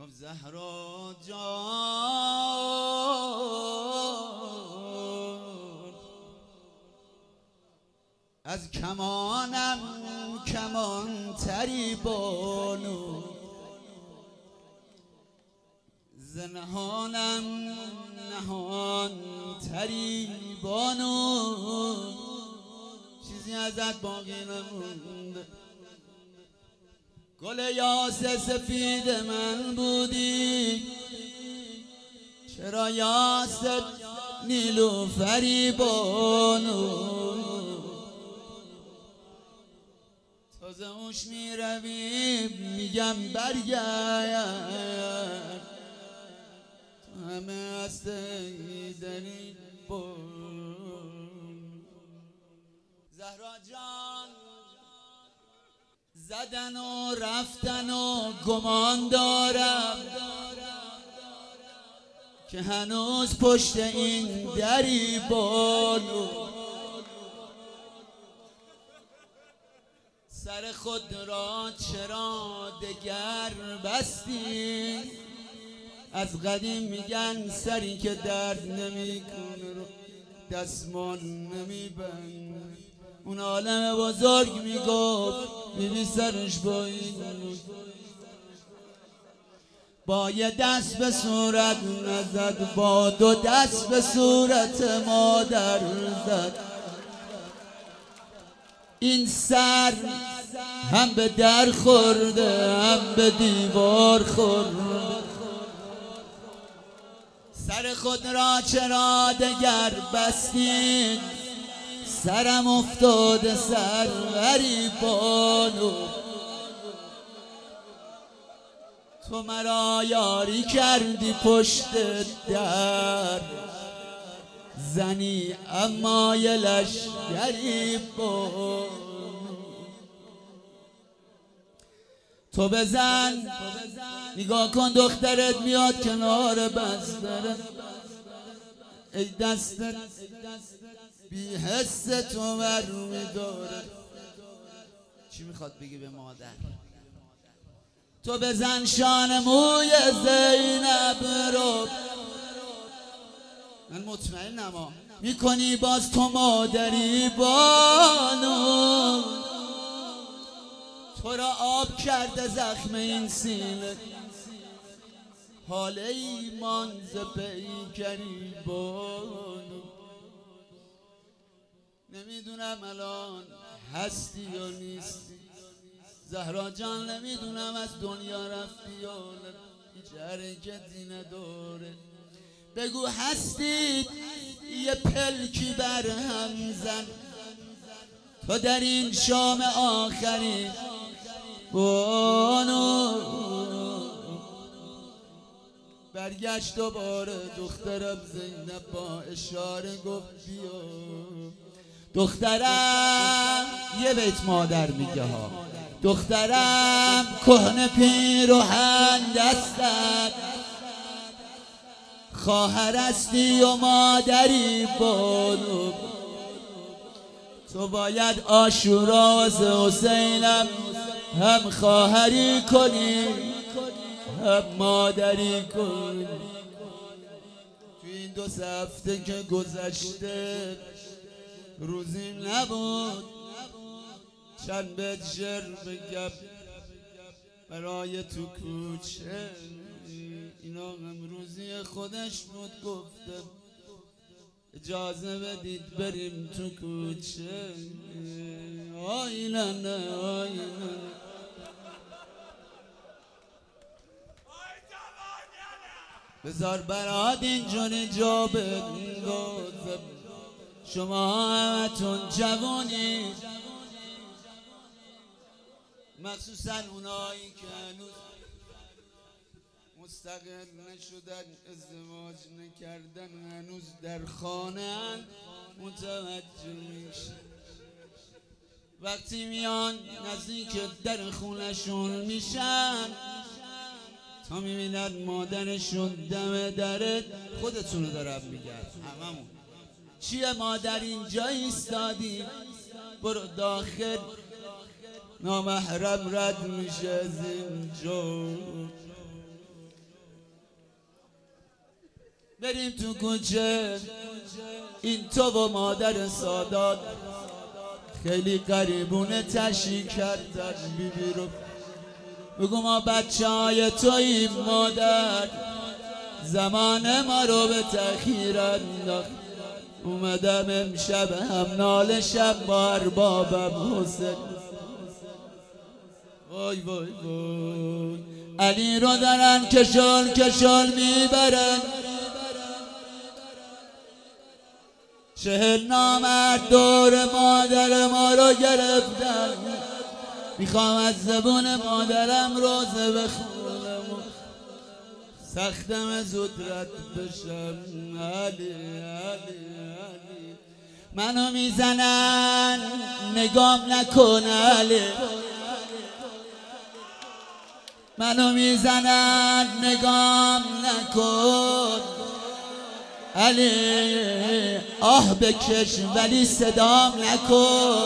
گفت زهرا جان از کمانم کمان تری بانو، زنهانم نهان تری بانو، چیزی ازت باقی نمونده. گل یاس سفید من بودی، چرا یاس نیلوفری بانو، تازه اوش میروی میگم برگرد، تو همه هستی داری بان. زهرا جان زدن و رفتن و گمان دارم که هنوز پشت این دری بانو، سر خود را چرا دگر بستی؟ از قدیم میگن سری که درد نمیکنه رو دستمال نمیبند. اون عالم بزرگ میگفت بیبی سرش با این با یه دست به صورت نزد، با دو دست به صورت مادر زد. این سر هم به در خورده هم به دیوار خورده، سر خود را چرا دگر بستید؟ سرم افتاده سروری بانو، تو مرا یاری کردی پشت در، زنی اما یه لشگری بانو. تو بزن نگاه کن دخترت میاد کنار بسترت، ای دستت بی حس تو بر میداره. چی میخواد بگی به مادر؟ تو بزن شانه موی زینب رو، من مطمئنم میکنی باز تو مادری بانو، تو را آب کرده زخم این سینه، حال ایمان ز پیکری بانو. نمیدونم الان هستی یا نیستی زهرا جان، نمیدونم از دنیا رفتی یا نه، هیچ حرکتی نداره. بگو هستی یه پلکی بر هم زن، تو در این شام آخری بانو. برگشت دوباره دخترم زینب با اشاره گفت بیا. دخترم یه بیت مادر میگه ها، دخترم کهنه پیراهن دستت، خواهر هستی و مادری بانو، تو باید عاشورا واسه حسینم هم خواهری کنی هم مادری کنی. تو این 2 هفته که گذشته روزی نبود چند بیت شعر بگم برای تو کوچه، اینا امروزی خودش بود. گفتم اجازه بدید بریم تو کوچه. آیلانه آیلانه بذار برات اینجوری جا بندازم، شما همتون جوانی، مخصوصا اونایی که هنوز مستقل نشدن، ازدواج نکردن، هنوز در خانه متوجه میشه. وقتی میان نزدیک در خونشون میشن تا میبینن مادرشون دم درت، خودتونو دارم میگم هممون، چیه مادر اینجا ایستادی؟ برو داخل، نامحرم رد میشه از اینجا. بریم تو کوچه، این تو و مادر سادات خیلی قریبونه تشریح کردن بیبی رو. بگو ما بچه های توییم مادر، زمان ما رو به تأخیر انداخت. اومدم امشب هم ناله شب با اربابم حسین. وای وای وای علی رو دارن کشال کشال میبرن، 40 نامرد دور مادر ما رو گرفتن. میخوام از زبون مادرم روزه بخونم، سختم زود رد بشم. علی علی علی منو میزنن نگام نکن علی، منو میزنن نگام نکن علی. آه بکش ولی صدام نکن،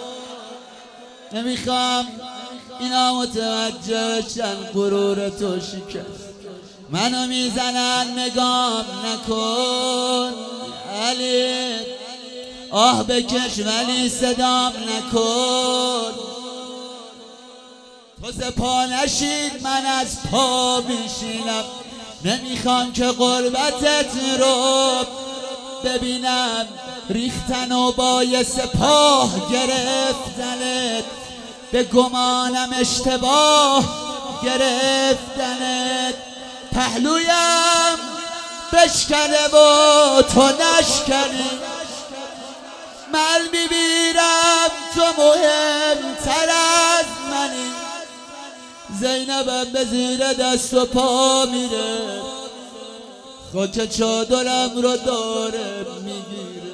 نمیخوام اینا متوجه شن غرور تو شکست. منو میزنن نگام نکن علی، آه بکش ولی صدام نکن. تو ز پا نشید من از پا میشینم، نمیخوام که غربتت رو ببینم. ریختن و با سپاه گرفتنت، به گمانم اشتباه گرفتنت. پهلویم بشکنه و تو نشکنی، من میبیرم تو مهمتر از منی. زینبم به زیر دست و پا میره، خاک چادرم رو داره میگیره.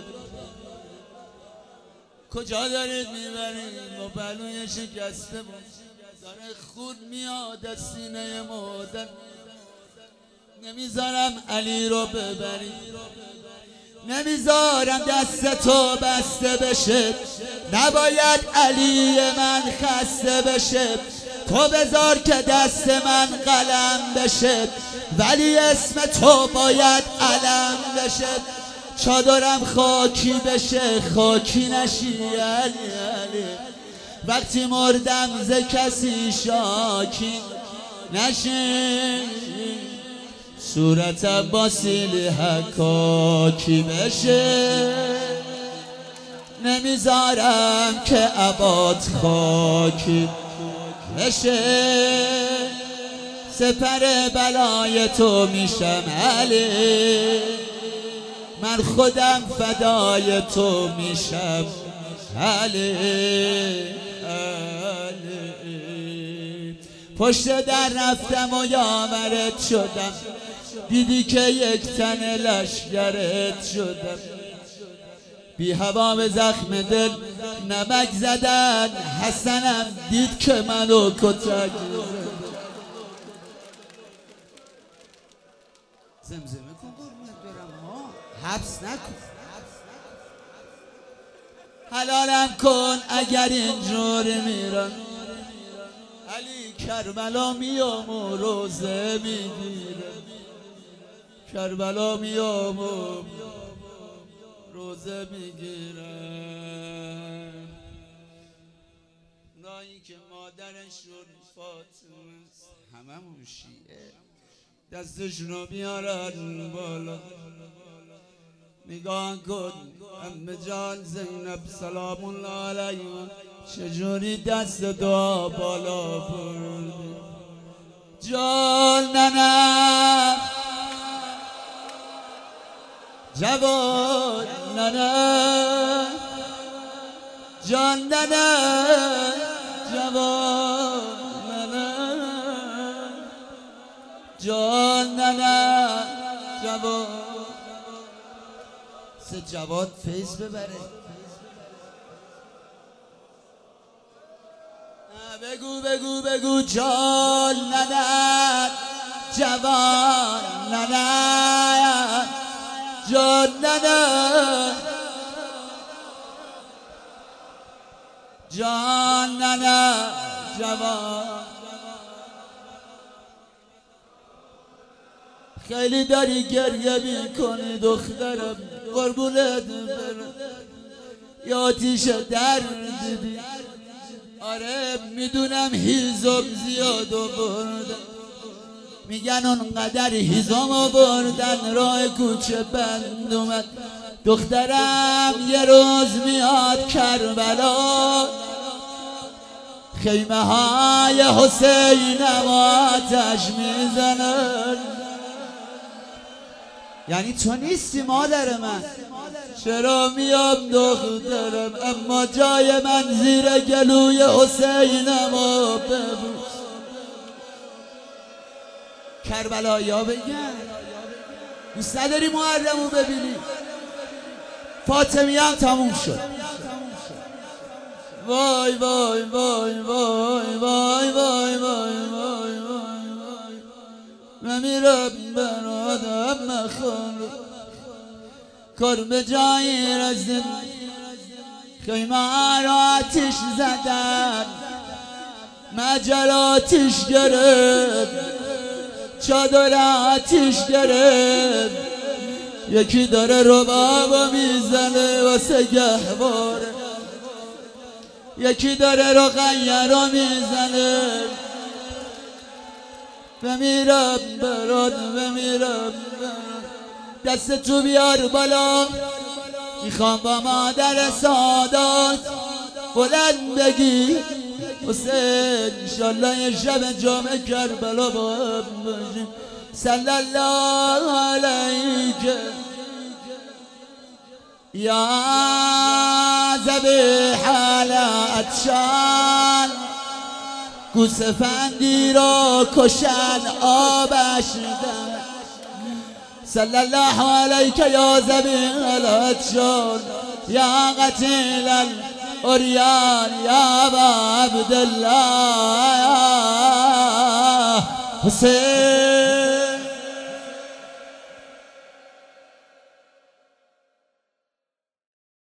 کجا دارید میبرید؟ ما پهلوی شکسته بود، داره خون میاد از سینه مادر. نمیذارم علی رو ببری، نمیذارم دستتو بسته بشه. نباید علی من خسته بشه، تو بذار که دست من قلم بشه، ولی اسم تو باید علم بشه. چادرم خاکی بشه خاکی نشی علی علی، وقتی مردم ز کسی شاکی نشی. صورتم با سیلی حکاکی بشه، نمیذارم که عباد خاکی بشه. سپر بلای تو میشم علی، من خودم فدای تو میشم علی علی. پشت در رفتم و یاورت شدم، دیدی که یک تن لشگرت شدم. بی هوا به زخم دل نمک زدن، حسنم دید که منو کتک زمزمه کن قربونت برم ها، حبس نکن. حلالم کن اگر اینجور میرم علی، کربلا میام و روزه میگیرم. کربلا میام و روزه میگیرم. نایی که مادرشون فاطمه است، هممون شیعه، دستشون رو بیارن بالا. نگاه کن عمه جان زینب سلام الله علیها چجوری دست دعا بالا بردی. جان ننم جوان ننم، جان ننم جوان ننم، جان ننم جوان. سه جواد فیض ببره. بگو بگو بگو جان ننم جوان ننم، جان ننم جان ننم جوان. خیلی داری گریه میکنی دخترم، قربونت برم، یا آتیش درد دیدی. آره میدونم هیزم زیاد آوردن، میگن اونقدر هیزم آوردن راه کوچه بند اومد. دخترم یه روز میاد کربلا، خیمه های حسینم آتش میزنن. یعنی تو نیستی مادر من، چرا میام دخترم، اما جای من زیر گلوی حسینم و ببوس. کربلایا بگن دوست نداری محرمو ببینی؟ فاطمی هم تموم شد. وای وای وای وای وای وای وای وای وای میرم برادم مخون کار به جایی رسید، خیمه را آتش زدن، مجل آتش گرفت، چادر آتش گرفت، یکی داره رباب میزنه واسه گهواره، یکی داره رقیه را میزنه. بمیرم برات بمیرم، دست تو بیار بالا، میخوام با مادر سادات بلند بگی حسین انشالله یه شب جامع کربلا با هم باشیم. صلی الله علیک یا ذبیح عطشان، گوسفندی را کشن آبش دهن. صلی الله علیک یا ذبیح عطشان یا قتیل الاریان یا ابا عبدالله حسین.